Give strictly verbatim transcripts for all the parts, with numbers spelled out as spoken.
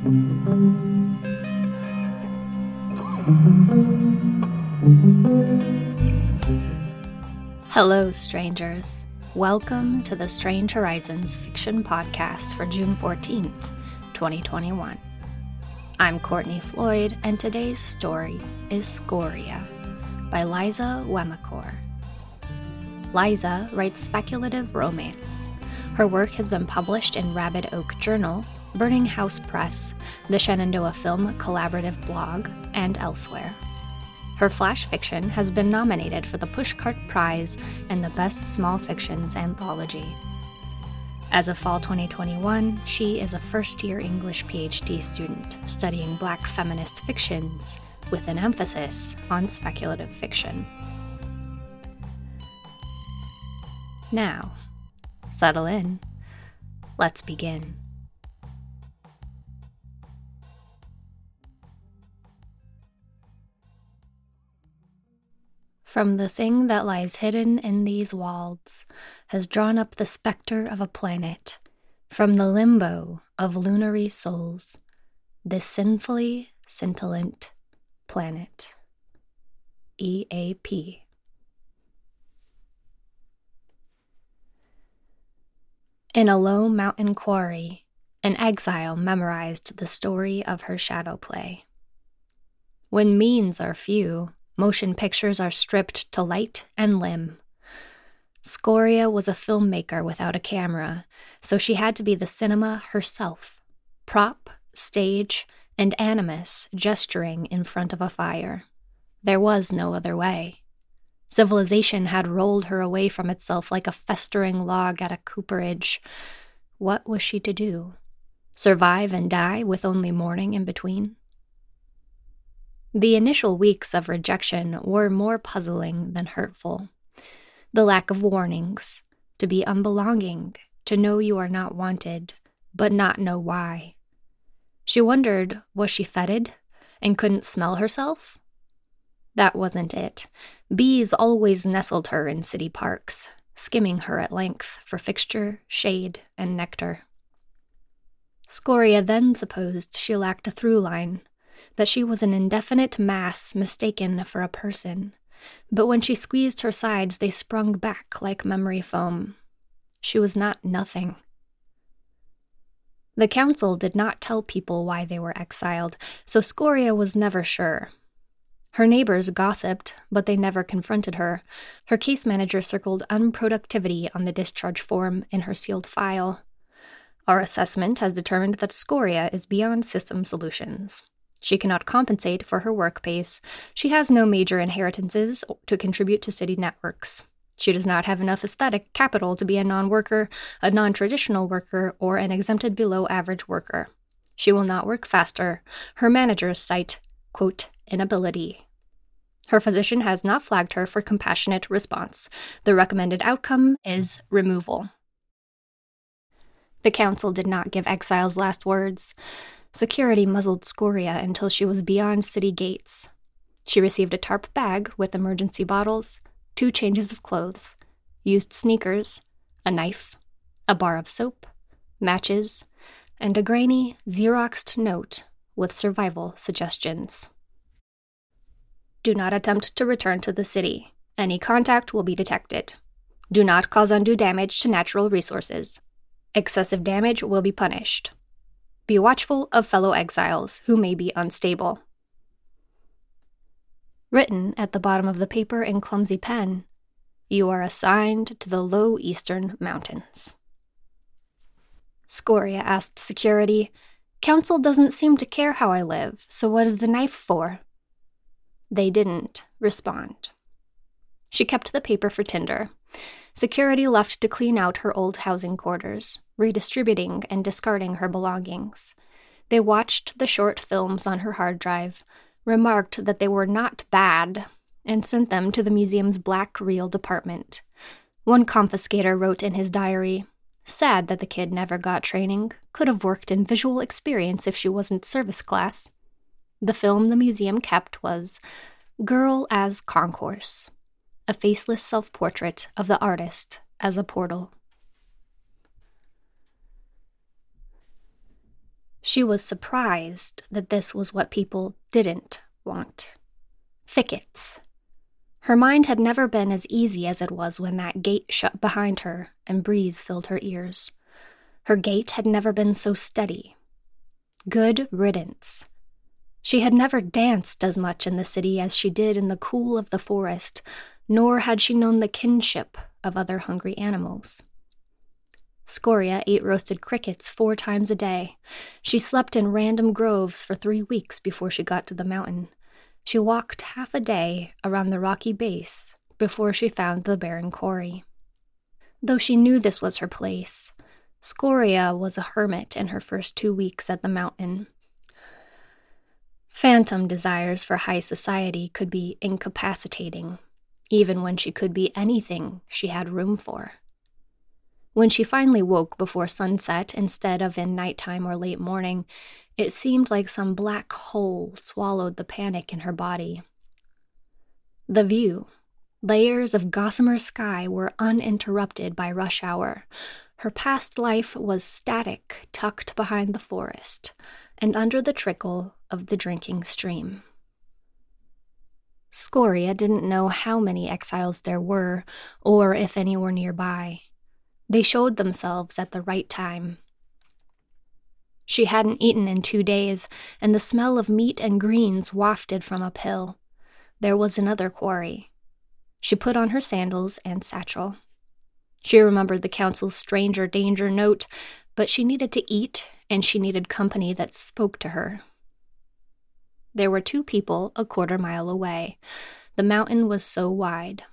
Hello, strangers. Welcome to the Strange Horizons Fiction Podcast for June fourteenth, twenty twenty-one. I'm Courtney Floyd, and today's story is Scoria by Liza Wemacore. Liza writes speculative romance. Her work has been published in Rabbit Oak Journal, Burning House Press, the Shenandoah Film Collaborative blog, and elsewhere. Her flash fiction has been nominated for the Pushcart Prize and the Best Small Fictions Anthology. As of fall twenty twenty-one, she is a first-year English P H D student studying Black feminist fictions with an emphasis on speculative fiction. Now, settle in. Let's begin. From the thing that lies hidden in these walls has drawn up the specter of a planet, from the limbo of lunary souls, this sinfully scintillant planet. E A P. In a low mountain quarry, an exile memorized the story of her shadow play. When means are few, motion pictures are stripped to light and limb. Scoria was a filmmaker without a camera, so she had to be the cinema herself, prop, stage, and animus gesturing in front of a fire. There was no other way. Civilization had rolled her away from itself like a festering log at a cooperage. What was she to do? Survive and die with only morning in between? The initial weeks of rejection were more puzzling than hurtful. The lack of warnings, to be unbelonging, to know you are not wanted, but not know why. She wondered, was she fetid and couldn't smell herself? That wasn't it. Bees always nestled her in city parks, skimming her at length for fixture, shade, and nectar. Scoria then supposed she lacked a through line, that she was an indefinite mass mistaken for a person, but when she squeezed her sides, they sprung back like memory foam. She was not nothing. The council did not tell people why they were exiled, so Scoria was never sure. Her neighbors gossiped, but they never confronted her. Her case manager circled unproductivity on the discharge form in her sealed file. Our assessment has determined that Scoria is beyond system solutions. She cannot compensate for her work pace. She has no major inheritances to contribute to city networks. She does not have enough aesthetic capital to be a non-worker, a non-traditional worker, or an exempted below-average worker. She will not work faster. Her managers cite, quote, inability. Her physician has not flagged her for compassionate response. The recommended outcome is removal. The council did not give exiles last words. Security muzzled Scoria until she was beyond city gates. She received a tarp bag with emergency bottles, two changes of clothes, used sneakers, a knife, a bar of soap, matches, and a grainy, Xeroxed note with survival suggestions. Do not attempt to return to the city. Any contact will be detected. Do not cause undue damage to natural resources. Excessive damage will be punished. Be watchful of fellow exiles who may be unstable. Written at the bottom of the paper in clumsy pen, you are assigned to the low eastern mountains. Scoria asked security, Council doesn't seem to care how I live, so what is the knife for? They didn't respond. She kept the paper for Tinder. Security left to clean out her old housing quarters, redistributing and discarding her belongings. They watched the short films on her hard drive, remarked that they were not bad, and sent them to the museum's black reel department. One confiscator wrote in his diary, sad that the kid never got training, could have worked in visual experience if she wasn't service class. The film the museum kept was Girl as Concourse, a faceless self-portrait of the artist as a portal. She was surprised that this was what people didn't want. Thickets. Her mind had never been as easy as it was when that gate shut behind her and breeze filled her ears. Her gait had never been so steady. Good riddance. She had never danced as much in the city as she did in the cool of the forest, nor had she known the kinship of other hungry animals. Scoria ate roasted crickets four times a day. She slept in random groves for three weeks before she got to the mountain. She walked half a day around the rocky base before she found the barren quarry. Though she knew this was her place, Scoria was a hermit in her first two weeks at the mountain. Phantom desires for high society could be incapacitating, even when she could be anything she had room for. When she finally woke before sunset instead of in nighttime or late morning, it seemed like some black hole swallowed the panic in her body. The view, layers of gossamer sky, were uninterrupted by rush hour. Her past life was static, tucked behind the forest, and under the trickle of the drinking stream. Scoria didn't know how many exiles there were, or if any were nearby. They showed themselves at the right time. She hadn't eaten in two days, and the smell of meat and greens wafted from uphill. There was another quarry. She put on her sandals and satchel. She remembered the council's stranger danger note, but she needed to eat, and she needed company that spoke to her. There were two people a quarter mile away. The mountain was so wide.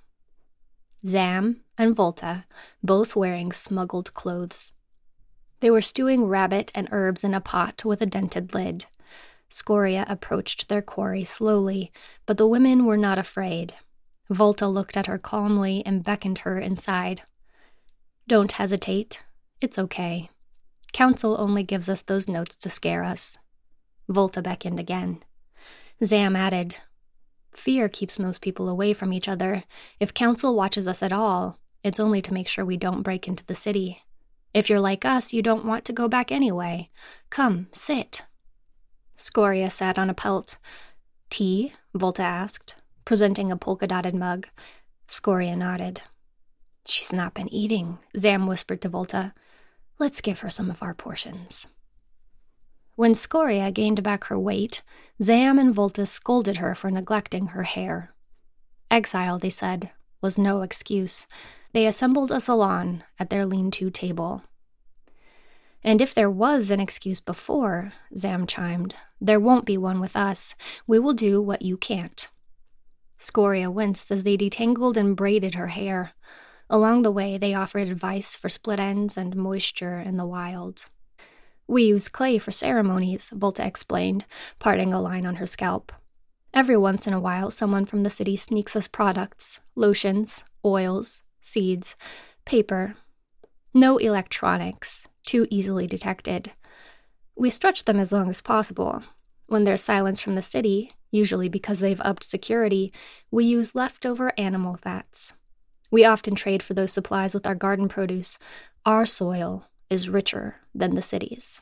Zam and Volta, both wearing smuggled clothes. They were stewing rabbit and herbs in a pot with a dented lid. Scoria approached their quarry slowly, but the women were not afraid. Volta looked at her calmly and beckoned her inside. "Don't hesitate. It's okay. Council only gives us those notes to scare us." Volta beckoned again. Zam added, "Fear keeps most people away from each other. If Council watches us at all, it's only to make sure we don't break into the city. If you're like us, you don't want to go back anyway. Come, sit." Scoria sat on a pelt. "Tea?" Volta asked, presenting a polka-dotted mug. Scoria nodded. "She's not been eating," Zam whispered to Volta. "Let's give her some of our portions." When Scoria gained back her weight, Zam and Volta scolded her for neglecting her hair. Exile, they said, was no excuse. They assembled a salon at their lean-to table. "And if there was an excuse before," Zam chimed, "there won't be one with us. We will do what you can't." Scoria winced as they detangled and braided her hair. Along the way, they offered advice for split ends and moisture in the wild. "We use clay for ceremonies," Volta explained, parting a line on her scalp. "Every once in a while, someone from the city sneaks us products, lotions, oils, seeds, paper. No electronics, too easily detected. We stretch them as long as possible. When there's silence from the city, usually because they've upped security, we use leftover animal fats. We often trade for those supplies with our garden produce. Our soil is richer than the city's."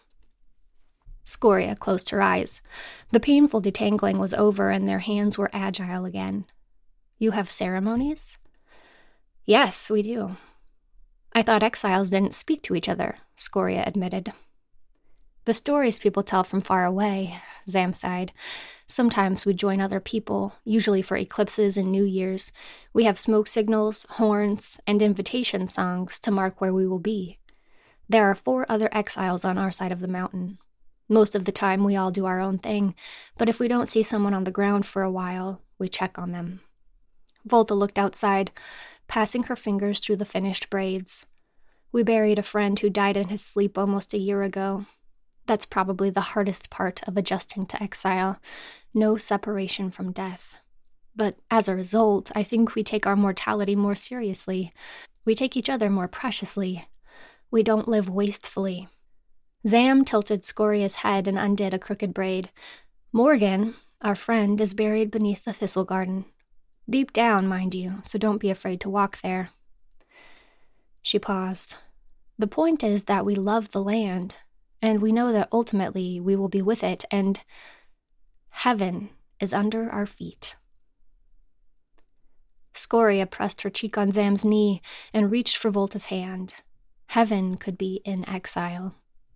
Scoria closed her eyes. The painful detangling was over and their hands were agile again. "You have ceremonies?" "Yes, we do." "I thought exiles didn't speak to each other," Scoria admitted. "The stories people tell from far away," Zam sighed. "Sometimes we join other people, usually for eclipses and New Year's. We have smoke signals, horns, and invitation songs to mark where we will be. There are four other exiles on our side of the mountain. Most of the time we all do our own thing, but if we don't see someone on the ground for a while, we check on them." Volta looked outside, passing her fingers through the finished braids. "We buried a friend who died in his sleep almost a year ago. That's probably the hardest part of adjusting to exile. No separation from death. But as a result, I think we take our mortality more seriously. We take each other more preciously. We don't live wastefully." Zam tilted Scoria's head and undid a crooked braid. "Morgan, our friend, is buried beneath the thistle garden. Deep down, mind you, so don't be afraid to walk there." She paused. "The point is that we love the land. and we know that ultimately we will be with it, and heaven is under our feet. Scoria pressed her cheek on Zam's knee and reached for Volta's hand. Heaven could be in exile.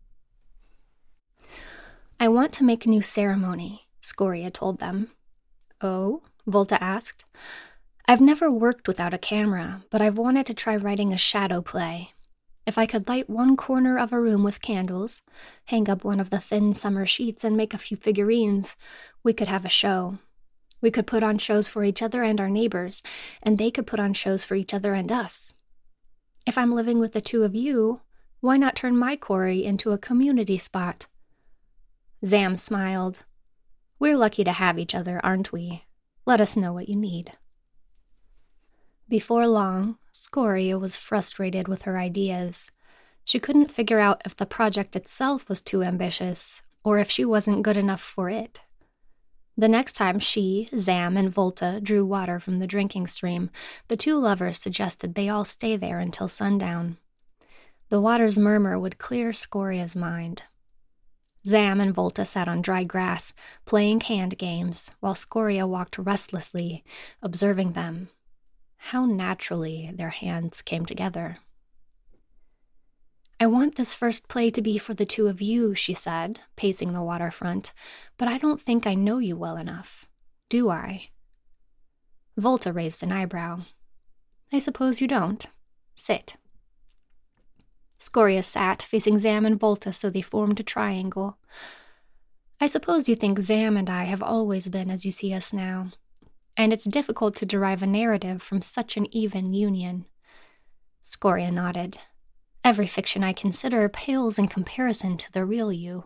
I want to make a new ceremony, Scoria told them. Oh? Volta asked. I've never worked without a camera, but I've wanted to try writing a shadow play. If I could light one corner of a room with candles, hang up one of the thin summer sheets, and make a few figurines, we could have a show. We could put on shows for each other and our neighbors, and they could put on shows for each other and us. If I'm living with the two of you, why not turn my quarry into a community spot? Zam smiled. We're lucky to have each other, aren't we? Let us know what you need. Before long, Scoria was frustrated with her ideas. She couldn't figure out if the project itself was too ambitious, or if she wasn't good enough for it. The next time she, Zam, and Volta drew water from the drinking stream, the two lovers suggested they all stay there until sundown. The water's murmur would clear Scoria's mind. Zam and Volta sat on dry grass, playing hand games, while Scoria walked restlessly, observing them. How naturally their hands came together. I want this first play to be for the two of you, she said, pacing the waterfront, but I don't think I know you well enough. Do I? Volta raised an eyebrow. I suppose you don't. Sit. Scoria sat, facing Zam and Volta so they formed a triangle. I suppose you think Zam and I have always been as you see us now, and it's difficult to derive a narrative from such an even union. Scoria nodded. Every fiction I consider pales in comparison to the real you.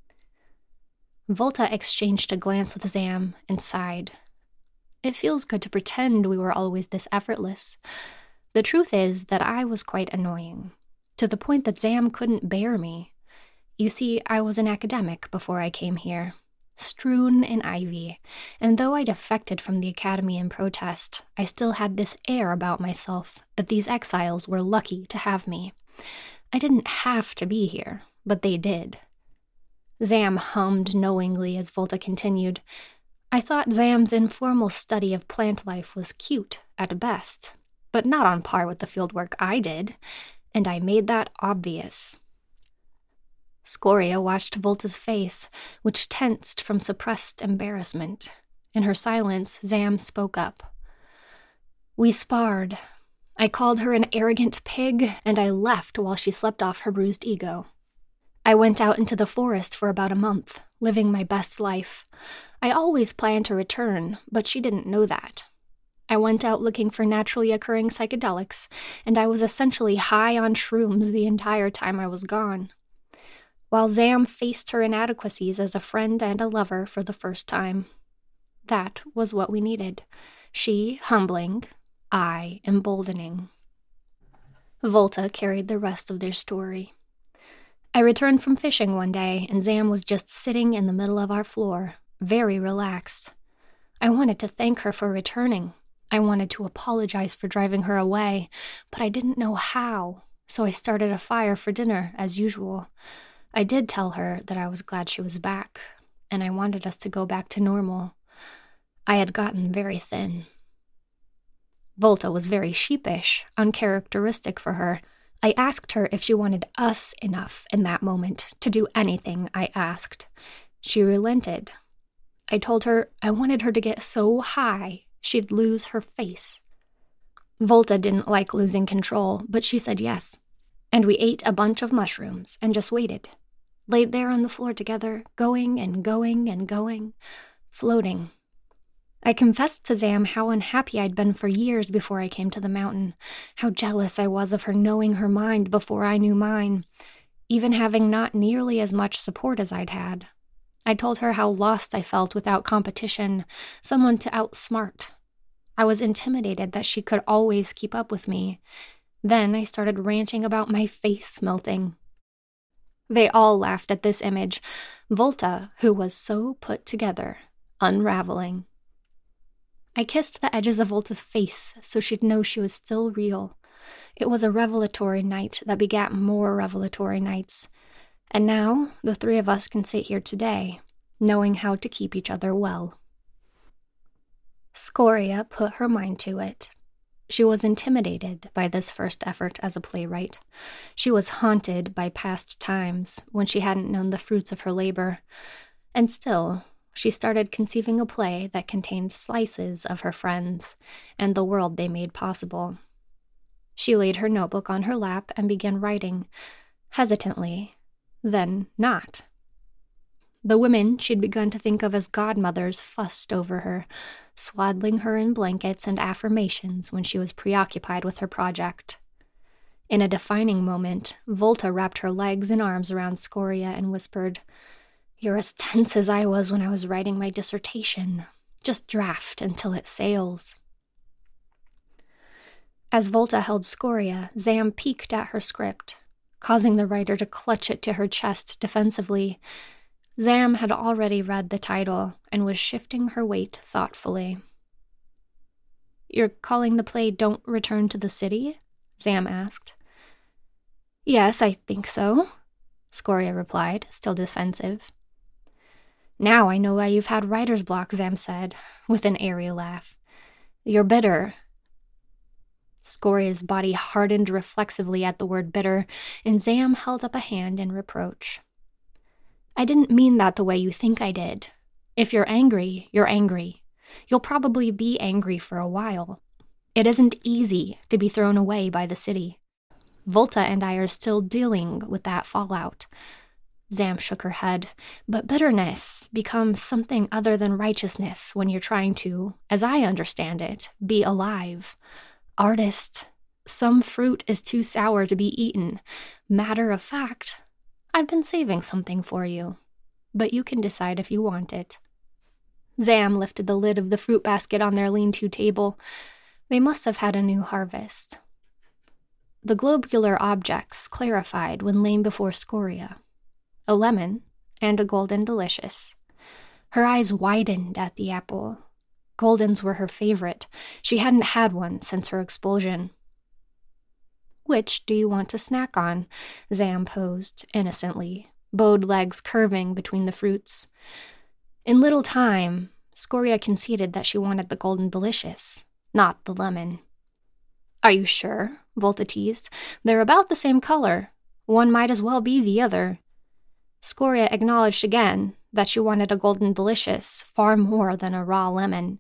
Volta exchanged a glance with Zam and sighed. It feels good to pretend we were always this effortless. The truth is that I was quite annoying, to the point that Zam couldn't bear me. You see, I was an academic before I came here, strewn in ivy, and though I defected from the academy in protest, I still had this air about myself that these exiles were lucky to have me. I didn't have to be here, but they did. Zam hummed knowingly as Volta continued. I thought Zam's informal study of plant life was cute at best, but not on par with the fieldwork I did, and I made that obvious. Scoria watched Volta's face, which tensed from suppressed embarrassment. In her silence, Zam spoke up. We sparred. I called her an arrogant pig, and I left while she slept off her bruised ego. I went out into the forest for about a month, living my best life. I always planned to return, but she didn't know that. I went out looking for naturally occurring psychedelics, and I was essentially high on shrooms the entire time I was gone. While Zam faced her inadequacies as a friend and a lover for the first time. That was what we needed. She humbling, I emboldening. Volta carried the rest of their story. I returned from fishing one day, and Zam was just sitting in the middle of our floor, very relaxed. I wanted to thank her for returning. I wanted to apologize for driving her away, but I didn't know how, so I started a fire for dinner, as usual. I did tell her that I was glad she was back, and I wanted us to go back to normal. I had gotten very thin. Volta was very sheepish, uncharacteristic for her. I asked her if she wanted us enough in that moment to do anything I asked. She relented. I told her I wanted her to get so high she'd lose her face. Volta didn't like losing control, but she said yes. And we ate a bunch of mushrooms and just waited. Laid there on the floor together, going and going and going, floating. I confessed to Zam how unhappy I'd been for years before I came to the mountain, how jealous I was of her knowing her mind before I knew mine, even having not nearly as much support as I'd had. I told her how lost I felt without competition, someone to outsmart. I was intimidated that she could always keep up with me. Then I started ranting about my face melting. They all laughed at this image, Volta, who was so put together, unraveling. I kissed the edges of Volta's face so she'd know she was still real. It was a revelatory night that begat more revelatory nights. And now the three of us can sit here today, knowing how to keep each other well. Scoria put her mind to it. She was intimidated by this first effort as a playwright. She was haunted by past times when she hadn't known the fruits of her labor. And still, she started conceiving a play that contained slices of her friends and the world they made possible. She laid her notebook on her lap and began writing, hesitantly, then not. The women she'd begun to think of as godmothers fussed over her, swaddling her in blankets and affirmations when she was preoccupied with her project. In a defining moment, Volta wrapped her legs and arms around Scoria and whispered, "You're as tense as I was when I was writing my dissertation. Just draft until it sails." As Volta held Scoria, Zam peeked at her script, causing the writer to clutch it to her chest defensively. Zam had already read the title and was shifting her weight thoughtfully. "You're calling the play Don't Return to the City?" Zam asked. "Yes, I think so," Scoria replied, still defensive. "Now I know why you've had writer's block," Zam said, with an airy laugh. "You're bitter." Scoria's body hardened reflexively at the word bitter, and Zam held up a hand in reproach. "I didn't mean that the way you think I did. If you're angry, you're angry. You'll probably be angry for a while. It isn't easy to be thrown away by the city. Volta and I are still dealing with that fallout." Zam shook her head. "But bitterness becomes something other than righteousness when you're trying to, as I understand it, be alive. Artist, some fruit is too sour to be eaten. Matter of fact, I've been saving something for you, but you can decide if you want it." Zam lifted the lid of the fruit basket on their lean-to table. They must have had a new harvest. The globular objects clarified when laid before Scoria. A lemon and a golden delicious. Her eyes widened at the apple. Goldens were her favorite. She hadn't had one since her expulsion. "Which do you want to snack on?" Zam posed innocently, bowed legs curving between the fruits. In little time, Scoria conceded that she wanted the golden delicious, not the lemon. "Are you sure?" Volta teased. "They're about the same color. One might as well be the other." Scoria acknowledged again that she wanted a golden delicious far more than a raw lemon.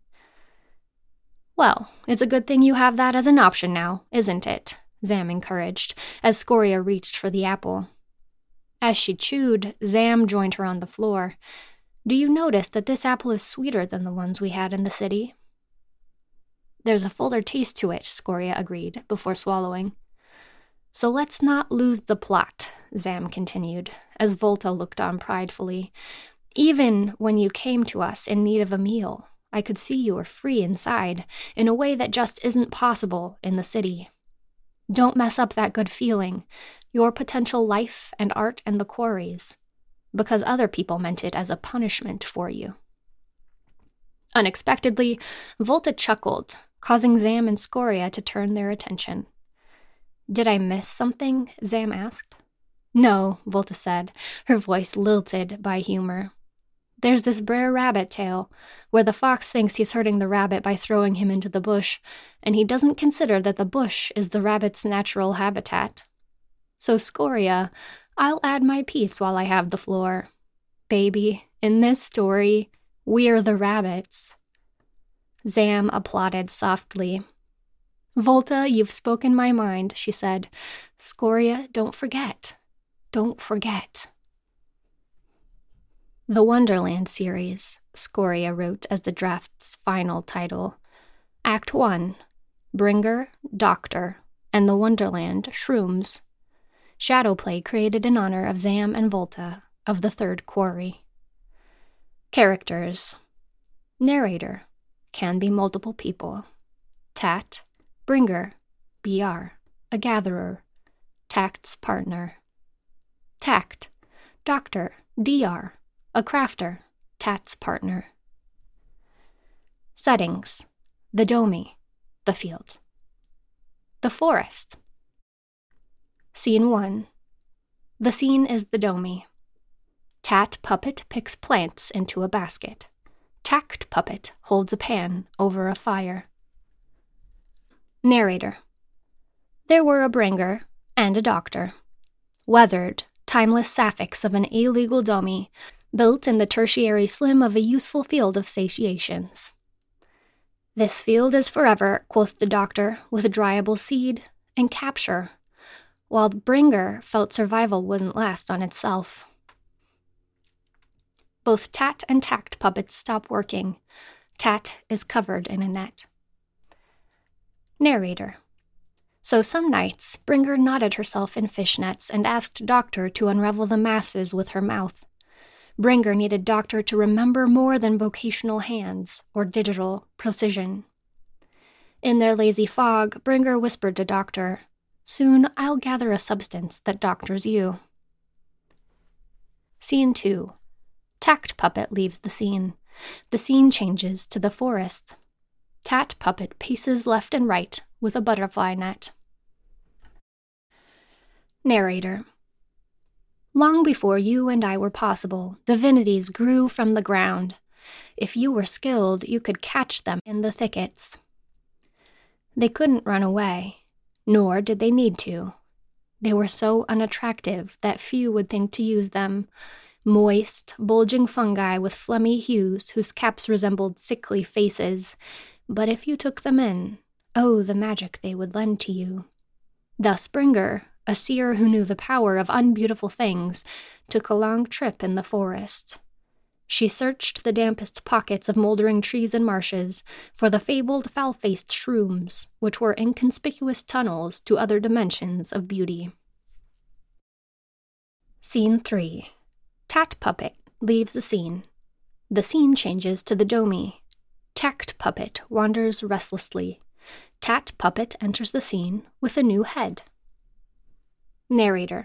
"Well, it's a good thing you have that as an option now, isn't it?" Zam encouraged, as Scoria reached for the apple. As she chewed, Zam joined her on the floor. "Do you notice that this apple is sweeter than the ones we had in the city?" "There's a fuller taste to it," Scoria agreed, before swallowing. "So let's not lose the plot," Zam continued, as Volta looked on pridefully. "Even when you came to us in need of a meal, I could see you were free inside, in a way that just isn't possible in the city. Don't mess up that good feeling, your potential life and art and the quarries, because other people meant it as a punishment for you." Unexpectedly, Volta chuckled, causing Zam and Scoria to turn their attention. "Did I miss something?" Zam asked. "No," Volta said, her voice lilted by humor. "There's this Brer Rabbit tale, where the fox thinks he's hurting the rabbit by throwing him into the bush, and he doesn't consider that the bush is the rabbit's natural habitat. So, Scoria, I'll add my piece while I have the floor. Baby, in this story, we're the rabbits." Zam applauded softly. "Volta, you've spoken my mind," she said. "Scoria, don't forget. Don't forget." The Wonderland series, Scoria wrote as the draft's final title. Act one, Bringer, Doctor, and the Wonderland, Shrooms. Shadowplay created in honor of Zam and Volta of the Third Quarry. Characters. Narrator, can be multiple people. Tat, Bringer, B R, a gatherer. Tact's partner. Tact, Doctor, D R, a crafter, Tat's partner. Settings. The Domi, the field. The forest. Scene one. The scene is the Domi. Tat Puppet picks plants into a basket. Tact Puppet holds a pan over a fire. Narrator. There were a bringer and a doctor. Weathered, timeless sapphics of an illegal domi, built in the tertiary slim of a useful field of satiations. This field is forever, quoth the doctor, with dryable seed and capture, while the bringer felt survival wouldn't last on itself. Both Tat and Tact Puppets stop working. Tat is covered in a net. Narrator. So some nights, Bringer knotted herself in fishnets and asked Doctor to unravel the masses with her mouth. Bringer needed Doctor to remember more than vocational hands or digital precision. In their lazy fog, Bringer whispered to Doctor, "Soon I'll gather a substance that doctors you." Scene two. Tact Puppet leaves the scene. The scene changes to the forest. Tat Puppet paces left and right with a butterfly net. Narrator. Long before you and I were possible, divinities grew from the ground. If you were skilled, you could catch them in the thickets. They couldn't run away, nor did they need to. They were so unattractive that few would think to use them. Moist, bulging fungi with phlegmy hues whose caps resembled sickly faces. But if you took them in, oh, the magic they would lend to you. Thus Bringer, a seer who knew the power of unbeautiful things, took a long trip in the forest. She searched the dampest pockets of moldering trees and marshes for the fabled foul-faced shrooms, which were inconspicuous tunnels to other dimensions of beauty. Scene three. Tat Puppet leaves the scene. The scene changes to the domi. Tact Puppet wanders restlessly. Tat Puppet enters the scene with a new head. Narrator.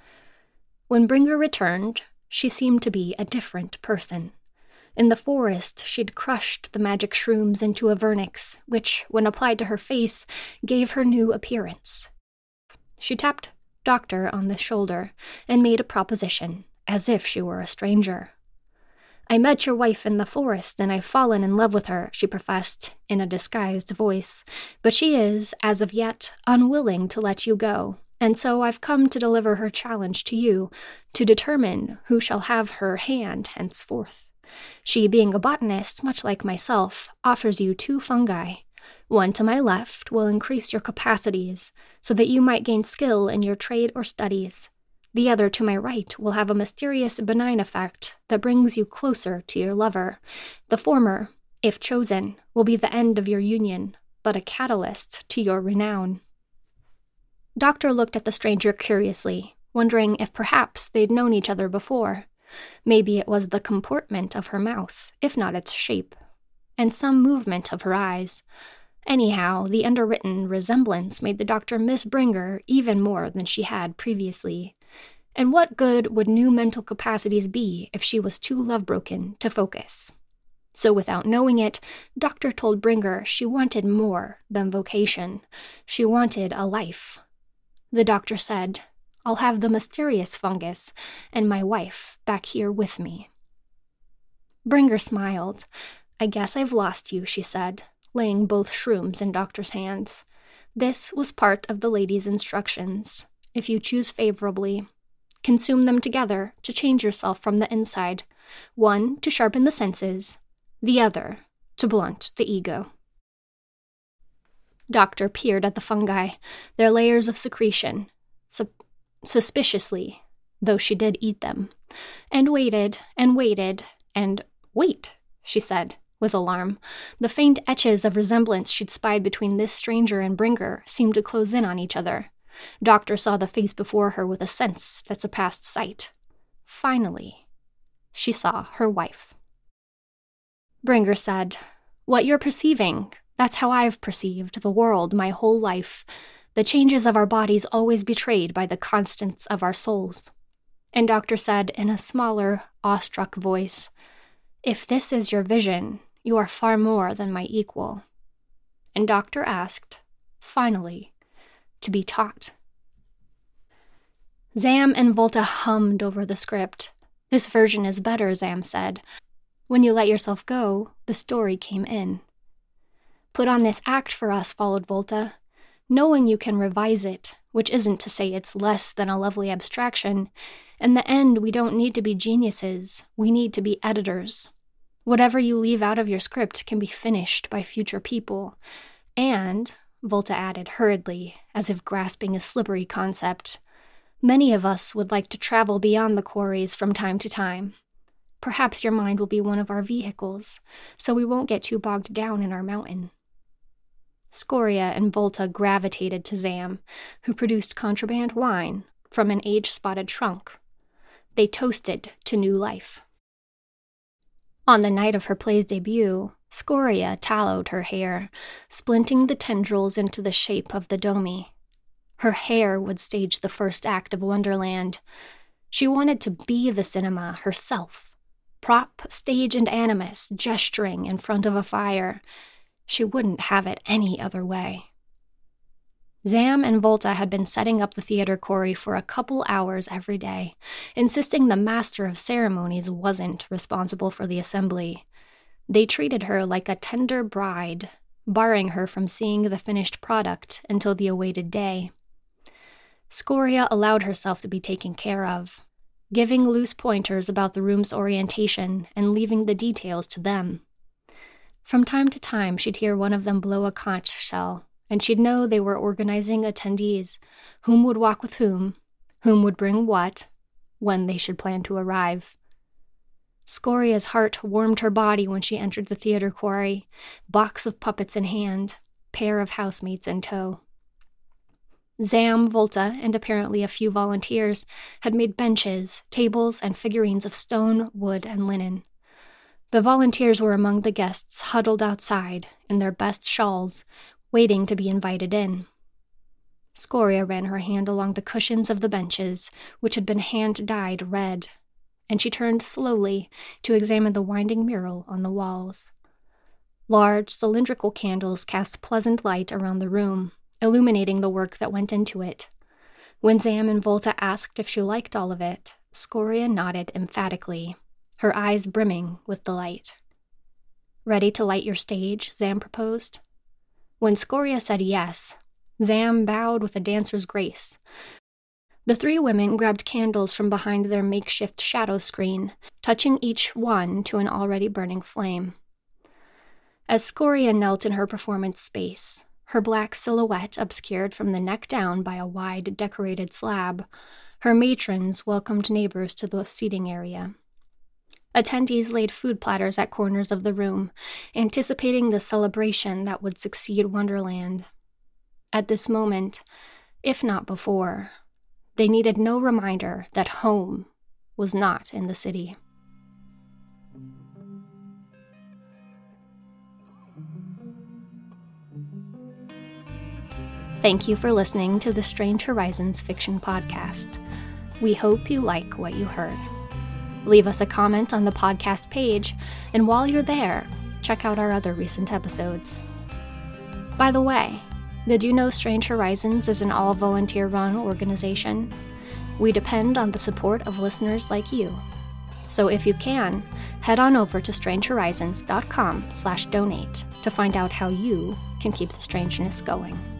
When Bringer returned, she seemed to be a different person. In the forest, she'd crushed the magic shrooms into a vernix, which, when applied to her face, gave her new appearance. She tapped Doctor on the shoulder and made a proposition, as if she were a stranger. "I met your wife in the forest, and I've fallen in love with her," she professed, in a disguised voice, "but she is, as of yet, unwilling to let you go, and so I've come to deliver her challenge to you, to determine who shall have her hand henceforth. She, being a botanist, much like myself, offers you two fungi. One to my left will increase your capacities, so that you might gain skill in your trade or studies. The other to my right will have a mysterious benign effect that brings you closer to your lover. The former, if chosen, will be the end of your union, but a catalyst to your renown." Doctor looked at the stranger curiously, wondering if perhaps they'd known each other before. Maybe it was the comportment of her mouth, if not its shape, and some movement of her eyes. Anyhow, the underwritten resemblance made the doctor miss Bringer even more than she had previously. And what good would new mental capacities be if she was too love-broken to focus? So without knowing it, Doctor told Bringer she wanted more than vocation. She wanted a life. The doctor said, "I'll have the mysterious fungus and my wife back here with me." Bringer smiled. "I guess I've lost you," she said, laying both shrooms in Doctor's hands. "This was part of the lady's instructions. If you choose favorably, consume them together to change yourself from the inside, one to sharpen the senses, the other to blunt the ego." Doctor peered at the fungi, their layers of secretion, su- suspiciously, though she did eat them, and waited and waited and "Wait," she said, with alarm. The faint etches of resemblance she'd spied between this stranger and Bringer seemed to close in on each other. Doctor saw the face before her with a sense that surpassed sight. Finally, she saw her wife. Bringer said, "What you're perceiving, that's how I've perceived the world my whole life. The changes of our bodies always betrayed by the constants of our souls." And Doctor said in a smaller, awestruck voice, "If this is your vision, you are far more than my equal." And Doctor asked, finally, to be taught. Zam and Volta hummed over the script. This version is better, Zam said. When you let yourself go, the story came in. Put on this act for us, followed Volta. Knowing you can revise it, which isn't to say it's less than a lovely abstraction. In the end, we don't need to be geniuses. We need to be editors. Whatever you leave out of your script can be finished by future people. And, Volta added hurriedly, as if grasping a slippery concept, many of us would like to travel beyond the quarries from time to time. Perhaps your mind will be one of our vehicles, so we won't get too bogged down in our mountain. Scoria and Volta gravitated to Zam, who produced contraband wine from an age-spotted trunk. They toasted to new life. On the night of her play's debut, Scoria tallowed her hair, splinting the tendrils into the shape of the domi. Her hair would stage the first act of Wonderland. She wanted to be the cinema herself. Prop, stage, and animus gesturing in front of a fire. She wouldn't have it any other way. Zam and Volta had been setting up the theater quarry for a couple hours every day, insisting the master of ceremonies wasn't responsible for the assembly. They treated her like a tender bride, barring her from seeing the finished product until the awaited day. Scoria allowed herself to be taken care of, giving loose pointers about the room's orientation and leaving the details to them. From time to time, she'd hear one of them blow a conch shell, and she'd know they were organizing attendees, whom would walk with whom, whom would bring what, when they should plan to arrive. Scoria's heart warmed her body when she entered the theater quarry, box of puppets in hand, pair of housemates in tow. Zam, Volta, and apparently a few volunteers had made benches, tables, and figurines of stone, wood, and linen. The volunteers were among the guests huddled outside in their best shawls, waiting to be invited in. Scoria ran her hand along the cushions of the benches, which had been hand-dyed red, and she turned slowly to examine the winding mural on the walls. Large, cylindrical candles cast pleasant light around the room, illuminating the work that went into it. When Zam and Volta asked if she liked all of it, Scoria nodded emphatically, her eyes brimming with delight. "Ready to light your stage?" Zam proposed. When Scoria said yes, Zam bowed with a dancer's grace. The three women grabbed candles from behind their makeshift shadow screen, touching each one to an already burning flame. As Scoria knelt in her performance space, her black silhouette obscured from the neck down by a wide, decorated slab, her matrons welcomed neighbors to the seating area. Attendees laid food platters at corners of the room, anticipating the celebration that would succeed Wonderland. At this moment, if not before, they needed no reminder that home was not in the city. Thank you for listening to the Strange Horizons Fiction Podcast. We hope you like what you heard. Leave us a comment on the podcast page, and while you're there, check out our other recent episodes. By the way, did you know Strange Horizons is an all-volunteer-run organization? We depend on the support of listeners like you. So if you can, head on over to strange horizons dot com slash donate to find out how you can keep the strangeness going.